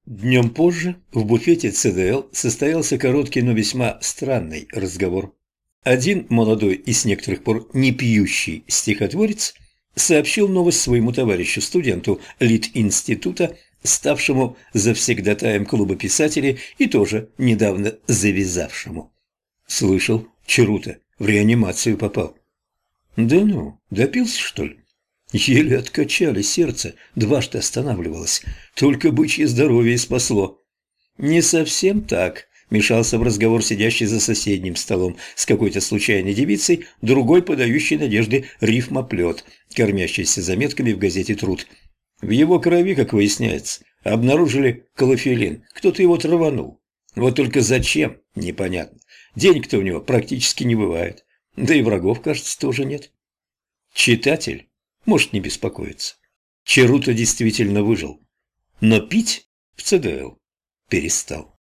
Днем позже в буфете ЦДЛ состоялся короткий, но весьма странный разговор. Один молодой и с некоторых пор не пьющий стихотворец сообщил новость своему товарищу, студенту Литинститута, ставшему завсегдатаем клуба писателей и тоже недавно завязавшему. «Слышал, Чарута в реанимацию попал». «Да ну, допился, что ли?» Еле откачали сердце, дважды останавливалось. Только бычье здоровье и спасло. «Не совсем так», — мешался в разговор сидящий за соседним столом с какой-то случайной девицей, другой подающий надежды рифмоплет, кормящийся заметками в газете «Труд». В его крови, как выясняется, обнаружили клофелин. Кто-то его траванул. Вот только зачем, непонятно. Денег-то у него практически не бывает. Да и врагов, кажется, тоже нет. Читатель может не беспокоиться. Чарута действительно выжил. Но пить в ЦДЛ перестал.